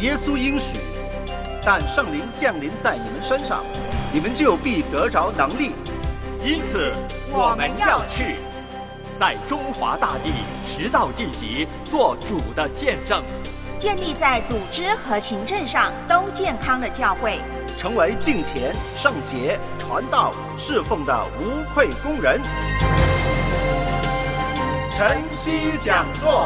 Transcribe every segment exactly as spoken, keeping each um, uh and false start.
耶稣应许，但圣灵降临在你们身上，你们就必得着能力。 因此我们要去，在中华大地直到地极做主的见证， 建立在组织和行政上都健康的教会， 成为敬虔、圣洁、传道、侍奉的无愧工人。晨曦讲座。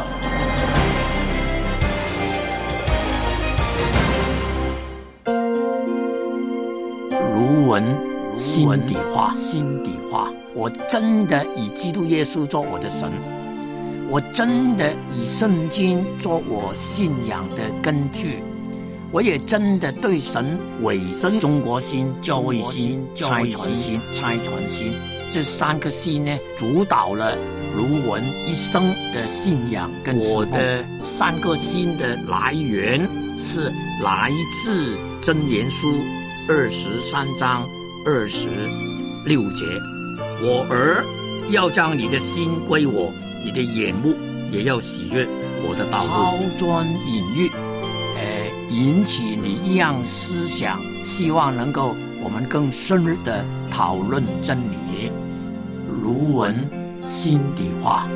卢文心底话，心底话，我真的以基督耶稣做我的神，我真的以圣经做我信仰的根据，我也真的对神委身中国心、教会心、差传心、差传心这三颗心呢，主导了卢文一生的信仰跟侍奉。我的三颗心的来源是来自箴言书二十三章二十六节，我儿要将你的心归我，你的眼目也要喜悦我的道路。抛砖引玉，呃，引起你一样思想，希望能够我们更深入的讨论真理。卢文心底话。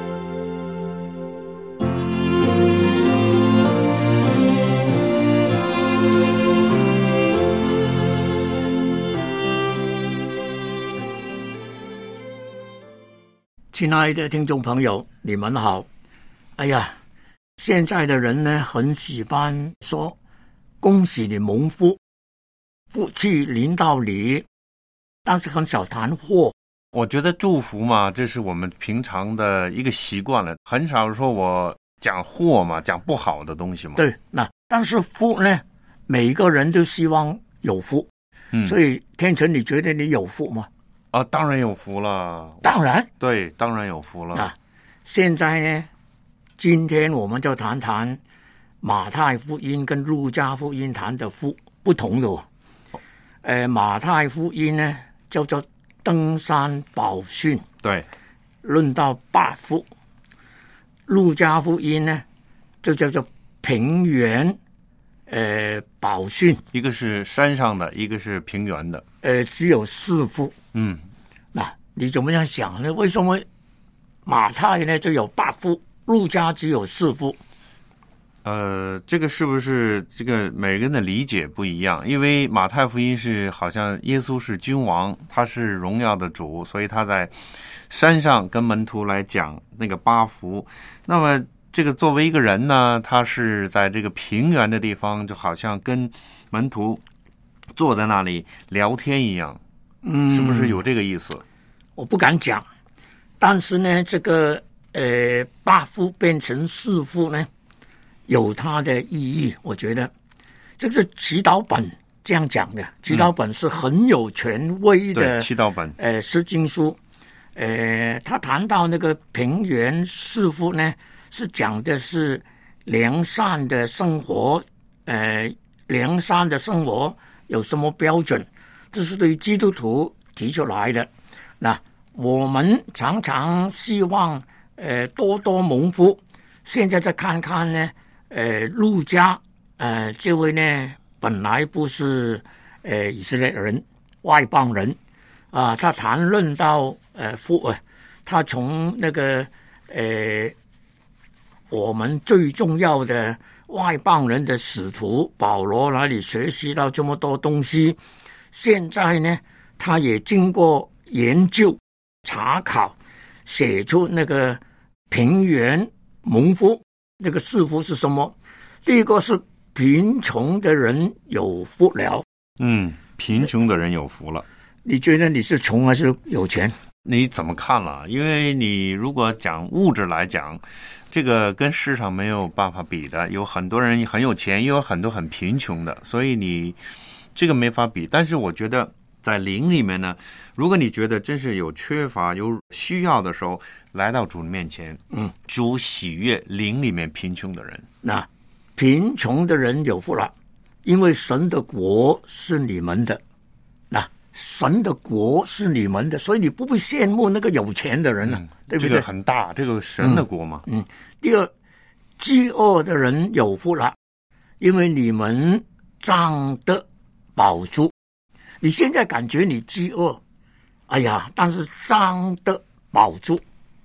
亲爱的听众朋友，你们好。哎呀，现在的人呢，很喜欢说恭喜你蒙福，福气临到你，但是很少谈祸。 我觉得祝福嘛，这是我们平常的一个习惯了，很少说我讲祸嘛，讲不好的东西嘛。 对，那但是福呢，每一个人都希望有福。嗯，所以天成，你觉得你有福吗？ 啊，当然有福了。 当然， 对，当然有福了。 啊，现在呢，今天我们就谈谈马太福音跟路加福音谈的福不同的。呃，马太福音呢叫做登山宝训， 对， 论到八福；路加福音呢就叫做平原呃宝训， 一个是山上的，一个是平原的。 呃，只有四福。 嗯， 那你怎么样想呢？为什么马太呢就有八福，路加只有四福？ 呃，这个是不是这个每个人的理解不一样？因为马太福音是好像耶稣是君王，他是荣耀的主，所以他在山上跟门徒来讲那个八福。那么这个作为一个人呢，他是在这个平原的地方，就好像跟门徒坐在那里聊天一样，嗯，是不是有这个意思？ 我不敢讲，但是呢，这个呃八福变成四福呢，有它的意义。我觉得这个是祈祷本这样讲的，祈祷本是很有权威的、 嗯、祈祷本， 呃，诗经书。呃，他谈到那个平原四福呢，是讲的是良善的生活，呃，良善的生活有什么标准？这是对基督徒提出来的。那我们常常希望呃多多蒙福。现在再看看呢，呃，路加呃这位呢本来不是呃以色列人，外邦人啊、呃，他谈论到呃福啊，他从那个呃我们最重要的外邦人的使徒保罗那里学习到这么多东西。现在呢，他也经过研究查考，写出那个平原蒙福，那个四福是什么？第一个是贫穷的人有福了。 嗯，贫穷的人有福了。 你觉得你是穷还是有钱？ 你怎么看了？因为你如果讲物质来讲，这个跟市场没有办法比的，有很多人很有钱，也有很多很贫穷的，所以你这个没法比。但是我觉得在灵里面呢，如果你觉得真是有缺乏有需要的时候，来到主面前，嗯，主喜悦灵里面贫穷的人。 那贫穷的人有福了，因为神的国是你们的。那神的国是你们的，所以你不会羡慕那个有钱的人了、啊嗯、对不对？ 这个很大，这个神的国嘛。 嗯，嗯第二，饥饿的人有福了， 因为你们长得饱足。你现在感觉你饥饿，哎呀，但是长得饱足。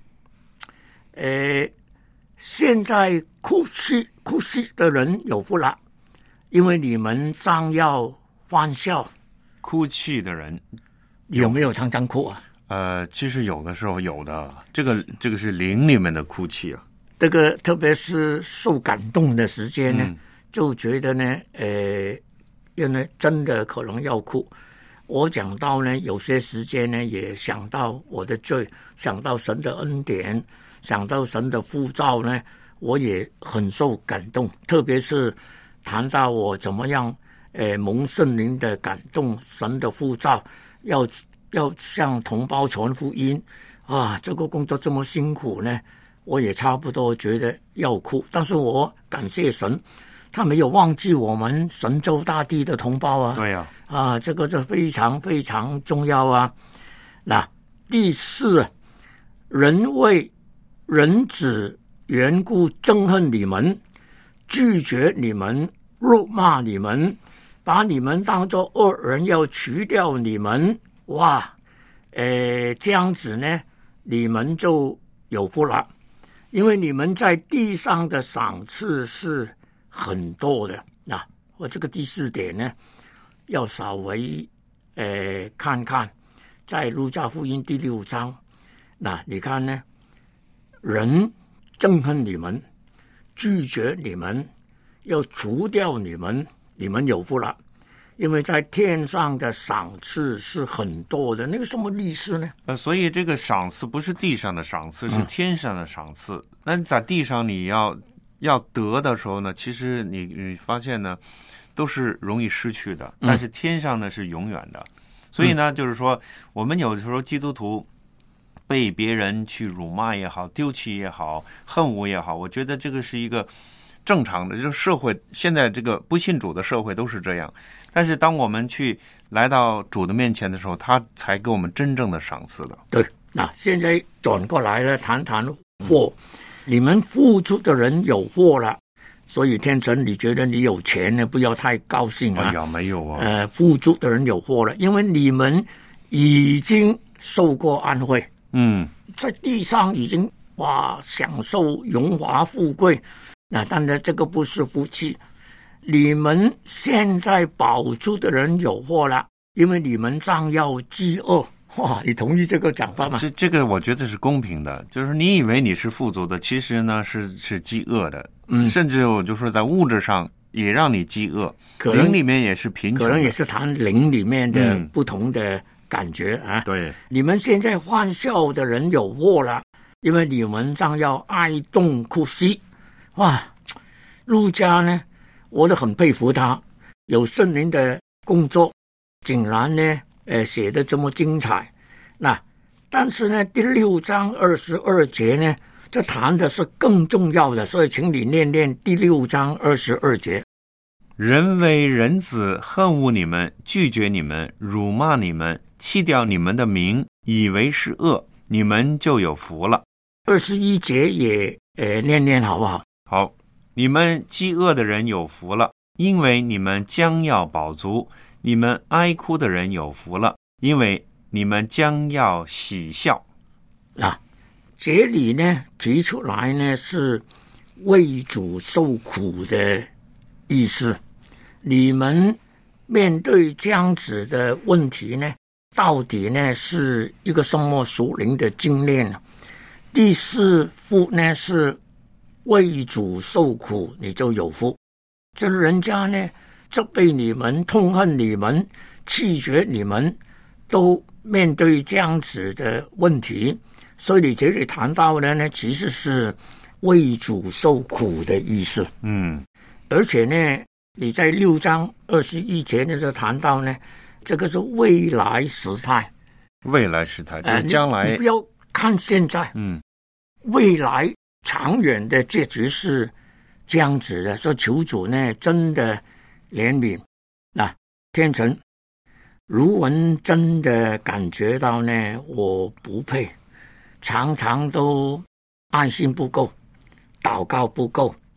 呃，现在哭泣哭泣的人有福了，因为你们将要欢笑。 哭泣的人有没有常常哭啊？ 呃，其实有的时候有的，这个这个是灵里面的哭泣啊。 这个特别是受感动的时间呢， 嗯、 就觉得呢，呃，因为真的可能要哭。我讲到呢，有些时间呢，也想到我的罪，想到神的恩典，想到神的呼召呢，我也很受感动。特别是谈到我怎么样，呃，蒙圣灵的感动，神的呼召，要要向同胞传福音啊，这个工作这么辛苦呢，我也差不多觉得要哭。但是我感谢神，他没有忘记我们神州大地的同胞啊。 对呀、 啊，啊，这个是非常非常重要啊。那第四，人为人子缘故憎恨你们，拒绝你们，辱骂你们，把你们当作恶人，要除掉你们。哇，呃，这样子呢，你们就有福了，因为你们在地上的赏赐是很多的。那我这个第四点呢，要稍微呃看看，在路加福音第六章，那你看呢，人憎恨你们，拒绝你们，要除掉你们，你们有福了。因为在天上的赏赐是很多的，那个什么意思呢？ 呃，所以这个赏赐不是地上的赏赐，是天上的赏赐。嗯、那在地上你要要得的时候呢，其实你你发现呢，都是容易失去的，但是天上呢是永远的。嗯、所以呢，就是说，我们有的时候基督徒被别人去辱骂也好，丢弃也好，恨恶也好，我觉得这个是一个正常的，就是社会现在这个不信主的社会都是这样。但是当我们去来到主的面前的时候，他才给我们真正的赏赐的。 对，那现在转过来了，谈谈祸。你们付出的人有祸了，所以天神，你觉得你有钱呢，不要太高兴啊。 哎呀，没有啊。 呃，付出的人有祸了，因为你们已经受过安慰。 嗯， 在地上已经哇享受荣华富贵。那当然这个不是福气，你们现在饱足的人有祸了，因为你们将要饥饿。哇，你同意这个讲法吗？ 这这个我觉得是公平的，就是你以为你是富足的，其实呢是是饥饿的。嗯，甚至我就说在物质上也让你饥饿，可能灵里面也是贫穷， 可能也是谈灵里面的不同的感觉啊。 嗯、对， 你们现在欢笑的人有祸了，因为你们将要哀恸哭泣。哇，路加呢，我都很佩服他，有圣灵的工作，竟然呢，呃，写得这么精彩。那但是呢，第六章二十二节呢，这谈的是更重要的，所以请你念念第六章二十二节。 人为人子恨恶你们，拒绝你们，辱骂你们，弃掉你们的名，以为是恶，你们就有福了。 二十一节也呃念念好不好？ 好，你们饥饿的人有福了，因为你们将要饱足；你们哀哭的人有福了，因为你们将要喜笑。 啊，这里呢提出来呢是为主受苦的意思。你们面对这样子的问题呢，到底呢是一个什么属灵的经验呢？第四福呢是为主受苦，你就有福。这人家呢责备你们，痛恨你们，弃绝你们，都面对这样子的问题，所以你这里谈到的呢，其实是为主受苦的意思。 嗯， 而且呢，你在六章二十一节的时候谈到呢，这个是未来时态。 未来时态就是将来、呃、 你, 你不要看现在， 嗯， 未来长远的结局是这样子的，说求主呢真的怜悯。那、啊、天成如文真的感觉到呢，我不配，常常都爱心不够，祷告不够，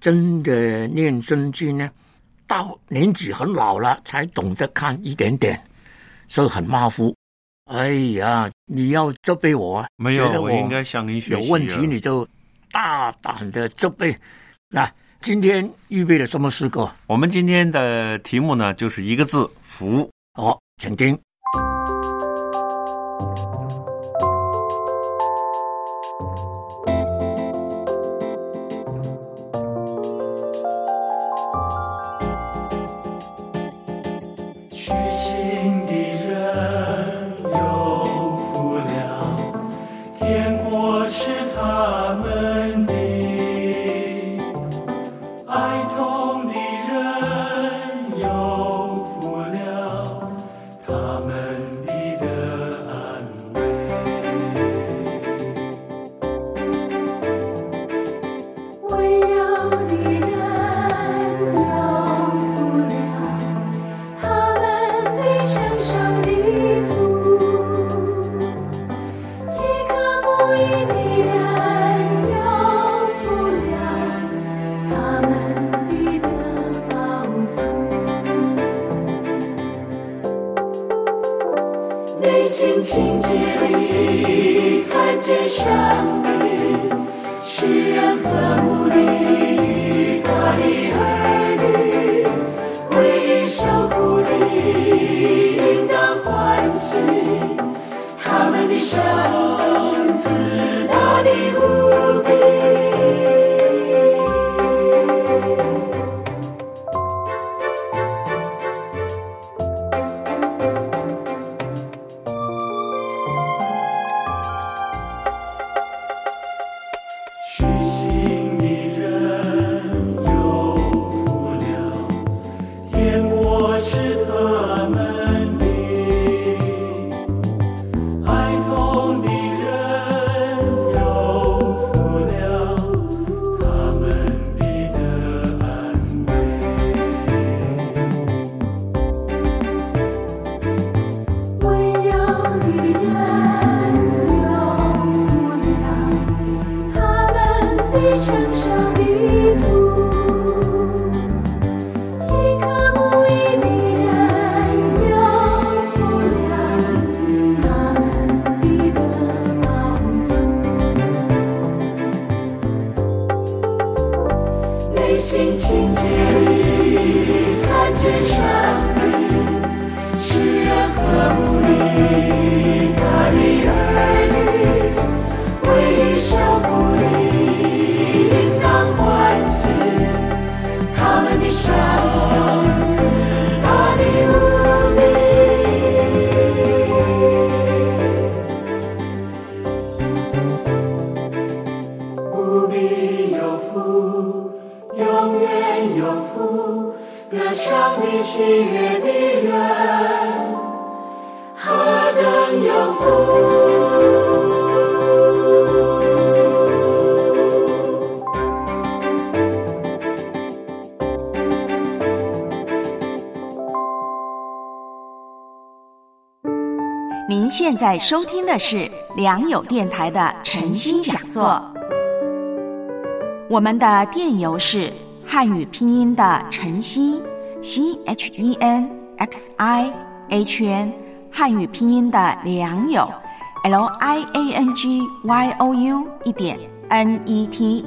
真的念圣经呢，到年纪很老了才懂得看一点点，所以很马虎。哎呀，你要责备我啊？ 没有， 觉得我应该向您学习。 有问题你就大胆的责备。那今天预备了什么诗歌？ 我们今天的题目呢，就是一个字，福。 好，请听。 内心清洁里看见上帝，世人和睦的他的儿女，为受苦的应当欢喜，他们的生子自大的无比。心清洁里看见上帝，世人和睦的他的儿女，为受苦的应当欢喜，他们的生子大的无比。无比有福，永远有福，得上帝喜悦的人，何等有福！ 您现在收听的是良友电台的晨星讲座。我们的电邮是汉语拼音的晨曦 C H E N X I H N， 汉语拼音的良友 L I A N G Y O U 一点 N E T。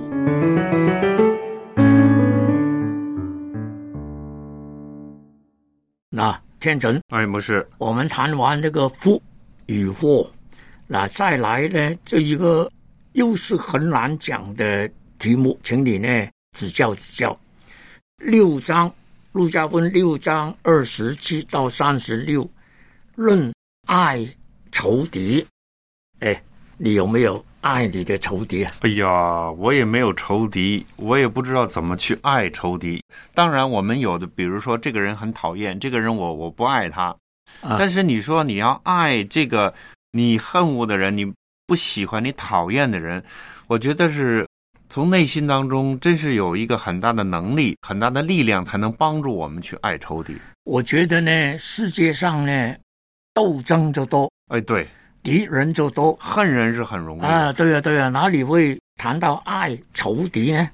那天成， 哎，不是， 我们谈完这个福与祸，那再来呢，这一个又是很难讲的题目，请你呢指教指教。六章，路加福音六章二十七到三十六，论爱仇敌。哎，你有没有爱你的仇敌啊？ 哎呀，我也没有仇敌，我也不知道怎么去爱仇敌。当然，我们有的，比如说这个人很讨厌，这个人我我不爱他，啊、但是你说你要爱这个你恨恶的人，你不喜欢、你讨厌的人，我觉得是从内心当中真是有一个很大的能力、很大的力量，才能帮助我们去爱仇敌。 我觉得呢，世界上呢，斗争就多， 哎，对， 敌人就多， 恨人是很容易啊。对啊，对啊，哪里会谈到爱仇敌呢？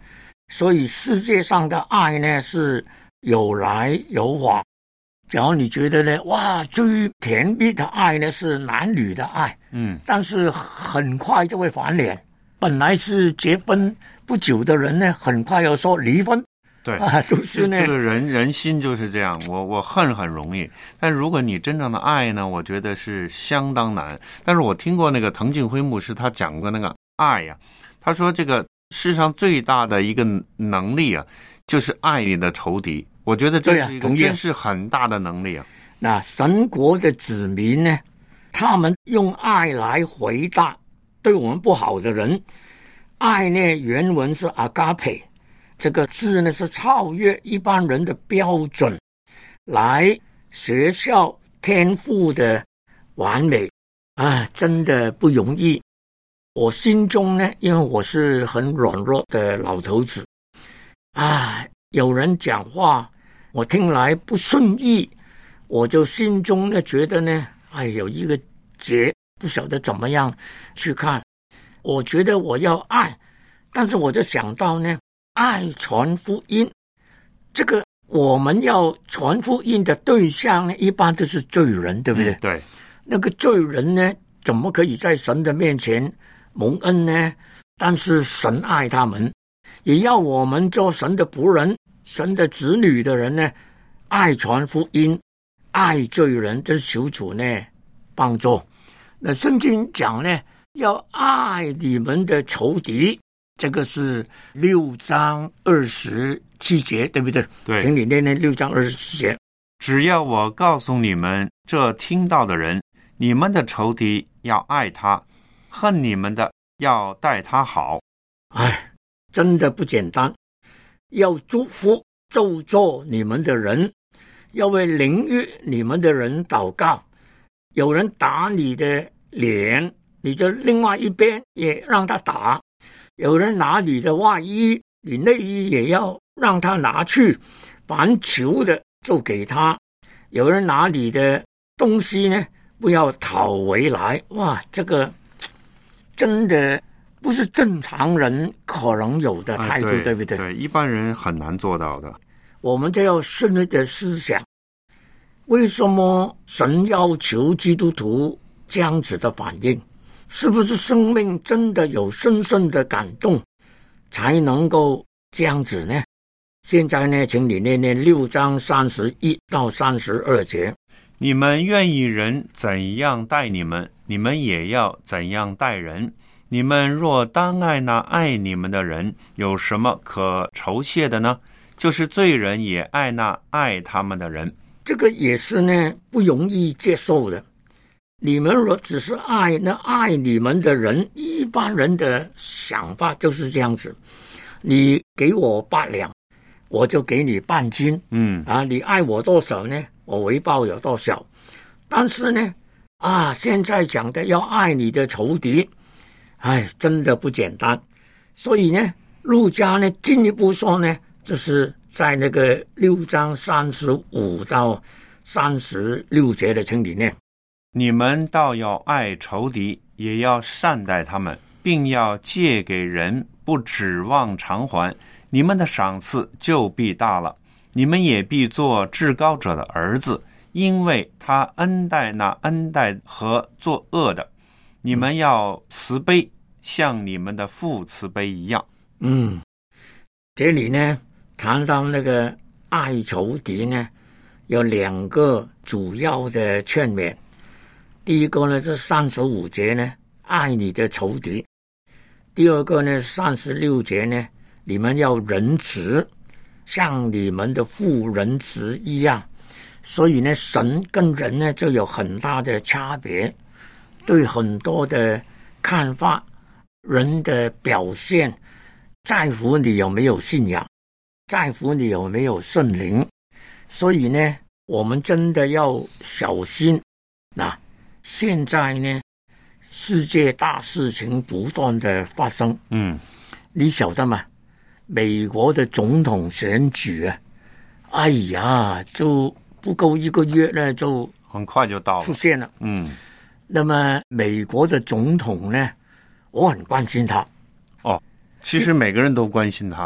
所以世界上的爱呢是有来有往。假如你觉得呢，哇，最甜蜜的爱呢是男女的爱， 嗯， 但是很快就会翻脸。本来是结婚不久的人呢，很快又说离婚。 对啊，都是呢， 这个人人心就是这样。我我恨很容易，但如果你真正的爱呢，我觉得是相当难。但是我听过那个滕敬辉牧师，他讲过那个爱呀、啊，他说这个世上最大的一个能力啊，就是爱你的仇敌。我觉得这是一个真是很大的能力啊。 那神国的子民呢，他们用爱来回答对我们不好的人。爱呢，原文是 agape， 这个字呢是超越一般人的标准，来学校天赋的完美啊，真的不容易。我心中呢，因为我是很软弱的老头子啊，有人讲话我听来不顺意，我就心中呢觉得呢，哎，有一个结，不晓得怎么样去看。我觉得我要爱，但是我就想到呢，爱传福音，这个我们要传福音的对象呢，一般都是罪人，对不对？ 嗯、对， 那个罪人呢，怎么可以在神的面前蒙恩呢？但是神爱他们，也要我们做神的仆人、神的子女的人呢，爱传福音，爱罪人，这求主呢帮助。那圣经讲呢，要爱你们的仇敌，这个是六章二十七节，对不对？ 对， 请你念念六章二十七节。 只要我告诉你们，这听到的人，你们的仇敌要爱他，恨你们的要待他好。 哎，真的不简单。要祝福咒詛你们的人，要为凌辱你们的人祷告。有人打你的脸，你就另外一边也让他打。有人拿你的外衣，你内衣也要让他拿去。凡求的就给他。有人拿你的东西呢，不要讨回来。哇，这个真的不是正常人可能有的态度、啊、对, 对不对？ 对，一般人很难做到的。 我们就要深入的思想，为什么神要求基督徒这样子的反应？是不是生命真的有深深的感动才能够这样子呢？现在呢，请你念念六章三十一到三十二节。 你们愿意人怎样待你们，你们也要怎样待人。你们若单爱那爱你们的人，有什么可酬谢的呢？就是罪人也爱那爱他们的人。 这个也是呢，不容易接受的。你们若只是爱那爱你们的人，一般人的想法就是这样子：你给我八两，我就给你半斤。 嗯啊，你爱我多少呢？我回报有多少。但是呢，啊，现在讲的要爱你的仇敌，哎，真的不简单。所以呢，路加呢进一步说呢，就是在那个六章三十五到三十六节的请里面。 你们倒要爱仇敌，也要善待他们，并要借给人，不指望偿还。你们的赏赐就必大了，你们也必做至高者的儿子，因为他恩待那恩待和作恶的。你们要慈悲，像你们的父慈悲一样。 嗯，这里呢谈到那个爱仇敌呢，有两个主要的劝勉。第一个呢是三十五节呢，爱你的仇敌；第二个呢三十六节呢，你们要仁慈，像你们的父仁慈一样。所以呢，神跟人呢就有很大的差别，对很多的看法、人的表现，在乎你有没有信仰，在乎你有没有圣灵。所以呢，我们真的要小心。那现在呢，世界大事情不断的发生。 嗯， 你晓得吗？美国的总统选举啊，哎呀，就不够一个月呢，就很快就到了出现了。 嗯， 那么美国的总统呢，我很关心他。 哦，其实每个人都关心他。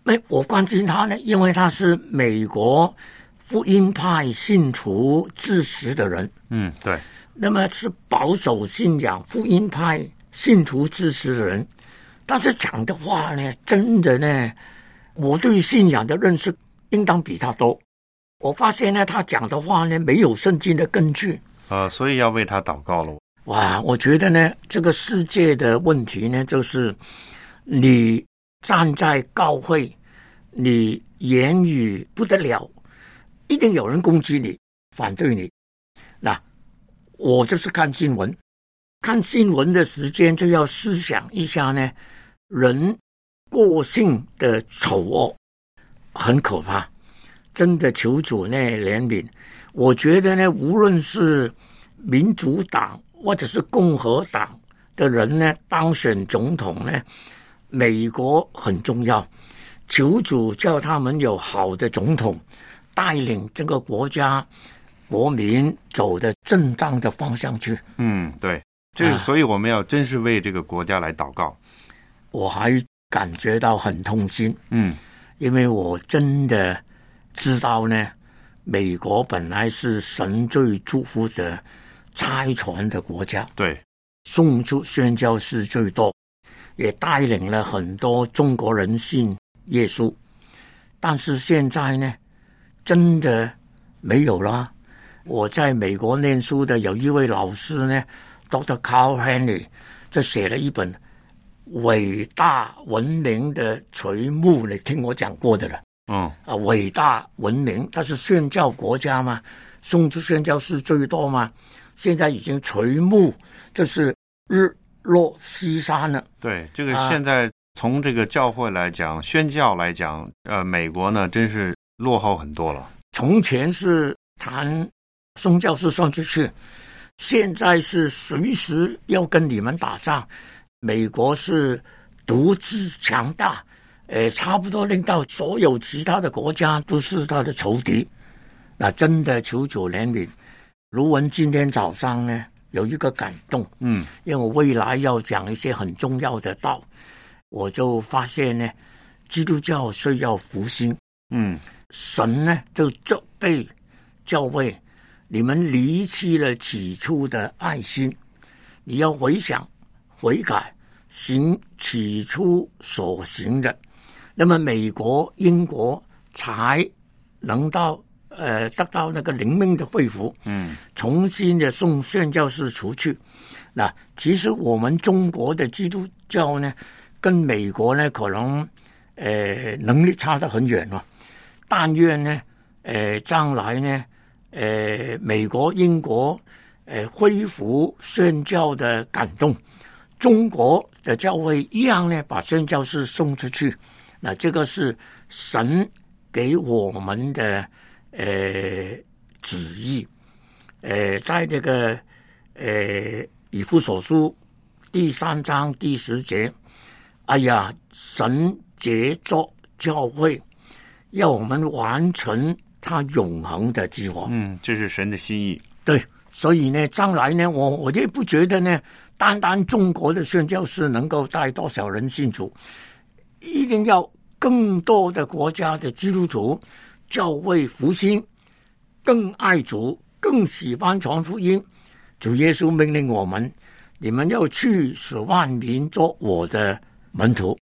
没，我关心他呢，因为他是美国福音派信徒支持的人。 嗯，对。 那么是保守信仰福音派信徒支持的人，但是讲的话呢，真的呢，我对信仰的认识应当比他多。我发现呢，他讲的话呢，没有圣经的根据。 呃，所以要为他祷告了。 哇，我觉得呢，这个世界的问题呢，就是你站在教会，你言语不得了，一定有人攻击你，反对你。那我就是看新闻，看新闻的时间就要思想一下呢，人过性的丑恶很可怕，真的求主呢怜悯。我觉得呢，无论是民主党或者是共和党的人呢当选总统呢，美国很重要，求主叫他们有好的总统，带领这个国家国民走的正当的方向去。 嗯，对，这、啊、所以我们要真是为这个国家来祷告。 我还感觉到很痛心， 嗯， 因为我真的知道呢，美国本来是神最祝福的差传的国家， 对， 送出宣教士最多，也带领了很多中国人信耶稣。但是现在呢，真的没有了。我在美国念书的有一位老师呢 Doctor Carl Henry， 这写了一本伟大文明的垂暮，你听我讲过的了。 嗯啊，伟大文明，它是宣教国家嘛，送出宣教士最多嘛，现在已经垂暮，这是日落西山了。 对，这个现在从这个教会来讲，啊、宣教来讲，呃，美国呢真是落后很多了。 从前是谈送教士送出去，现在是随时要跟你们打仗。美国是独自强大，呃，差不多令到所有其他的国家都是他的仇敌。那真的求主怜悯。如文今天早上呢有一个感动， 嗯， 因为我未来要讲一些很重要的道，我就发现呢，基督教需要复兴。 嗯， 神呢就责备教会，你们离弃了起初的爱心，你要回想悔改，行起初所行的，那么美国英国才能到呃得到那个灵命的恢复， 嗯， 重新的送宣教士出去。那其实我们中国的基督教呢，跟美国呢可能呃能力差得很远了。但愿呢，呃将来呢，呃美国英国呃恢复宣教的感动，中国的教会一样呢把宣教士送出去。那这个是神给我们的呃旨意。呃在这个呃以弗所书第三章第十节，哎呀，神杰作教会，要我们完成他永恒的计划。 嗯，这是神的心意。 对，所以呢，将来呢，我我也不觉得呢，单单中国的宣教士能够带多少人信主，一定要更多的国家的基督徒教会复兴，更爱主，更喜欢传福音。主耶稣命令我们，你们要去使万民做我的门徒。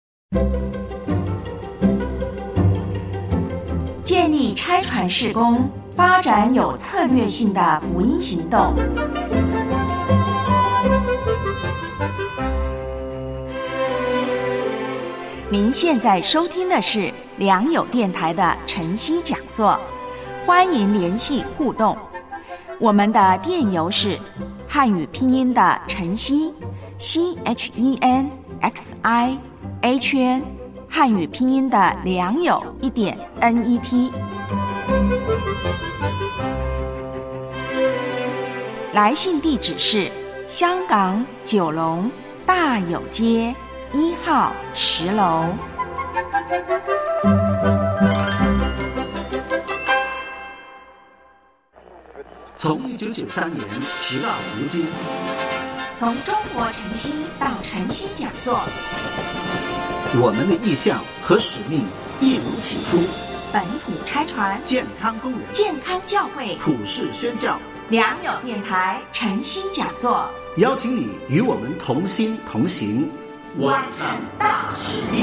建立差传事工，发展有策略性的福音行动。您现在收听的是良友电台的晨曦讲座，欢迎联系互动。我们的电邮是汉语拼音的晨曦 C H E N X I H N， 汉语拼音的良友一点 N E T。 来信地址是香港九龙大有街一号十楼。 从一九九三年直到如今， 从中国晨曦到晨曦讲座， 我们的意向和使命一如起初， 本土拆船， 健康公园， 健康教会， 普世宣教， 良友电台诚心讲座， 邀请你与我们同心同行， 完成大使命。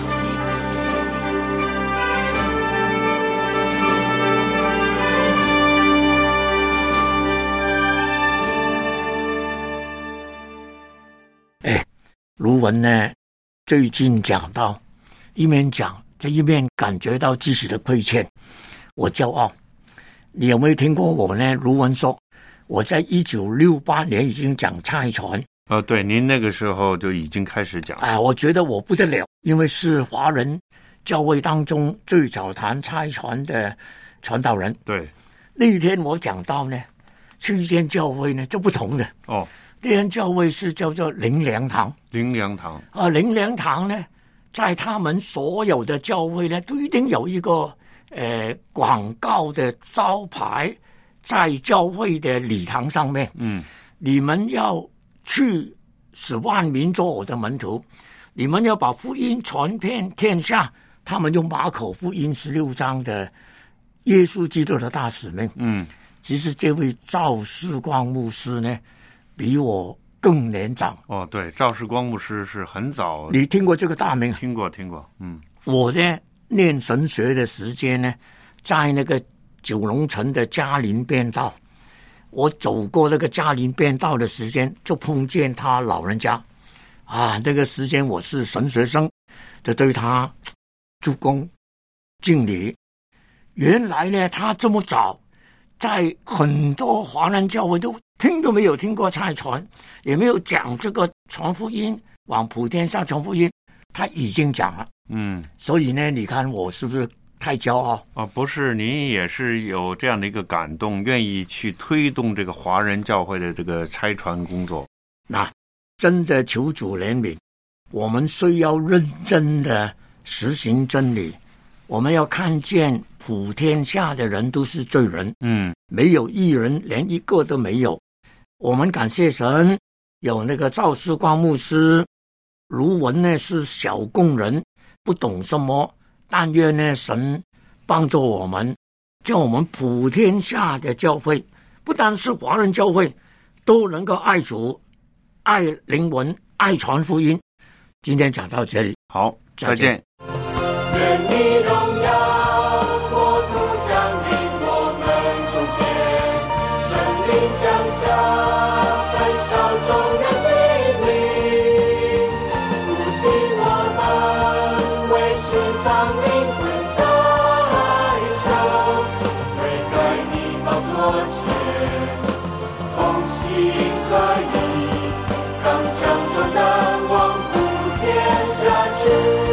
卢文呢，最近讲到，一面讲，这一面感觉到自己的亏欠，我骄傲。你有没有听过我呢？卢文说，我在一九六八年已经讲差传。 哦，对，您那个时候就已经开始讲。 哎，我觉得我不得了，因为是华人教会当中最早谈差传的传道人。 对， 那天我讲到呢，去一间教会呢就不同的哦。 那间教会是叫做灵粮堂， 灵粮堂啊，灵粮堂呢，在他们所有的教会呢，都一定有一个呃广告的招牌，在教会的礼堂上面。 嗯， 你们要去使万民做我的门徒，你们要把福音传遍天下。他们用马可福音十六章的耶稣基督的大使命。 嗯， 其实这位赵世光牧师呢，比我更年长。 哦，对，赵世光牧师是很早。 你听过这个大名？ 听过，听过。嗯， 我呢念神学的时间呢，在那个九龙城的嘉林便道，我走过那个嘉林便道的时间，就碰见他老人家。啊，那个时间我是神学生，就对他鞠躬敬礼。原来呢，他这么早，在很多华人教会都听都没有听过差传，也没有讲这个传福音，往普天下传福音，他已经讲了。 嗯， 所以呢，你看我是不是太骄傲？ 啊，不是，您也是有这样的一个感动，愿意去推动这个华人教会的这个差传工作。 那真的求主怜悯，我们需要认真的实行真理，我们要看见普天下的人都是罪人， 嗯， 没有义人，连一个都没有。我们感谢神，有那个赵世光牧师，卢文呢是小工人，不懂什么，但愿呢神帮助我们，叫我们普天下的教会，不单是华人教会，都能够爱主、爱灵魂、爱传福音。今天讲到这里， 好，再见。 愿你荣耀国度降临我们中间，圣灵降下，焚烧众人心灵，复兴我们为世上灵魂代求，悔改你宝座前，同心合意，刚强壮胆往普天下去。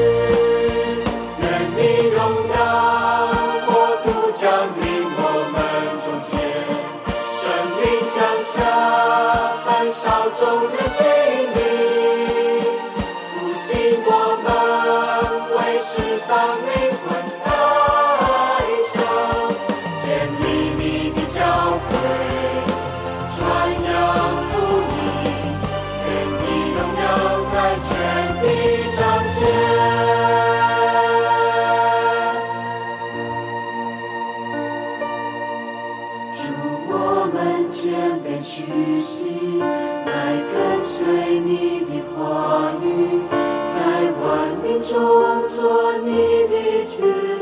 众人心灵，复兴我们为世上灵魂代求，建立你的教会，传扬福音，愿你荣耀在全地彰显。主，我们谦卑屈膝，来跟随你的话语，在万民中做你的子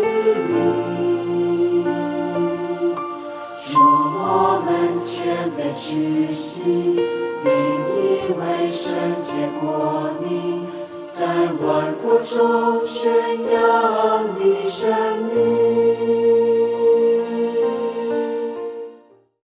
民。主，我们谦卑屈膝，引以为圣洁国民，在万国中宣扬你生命。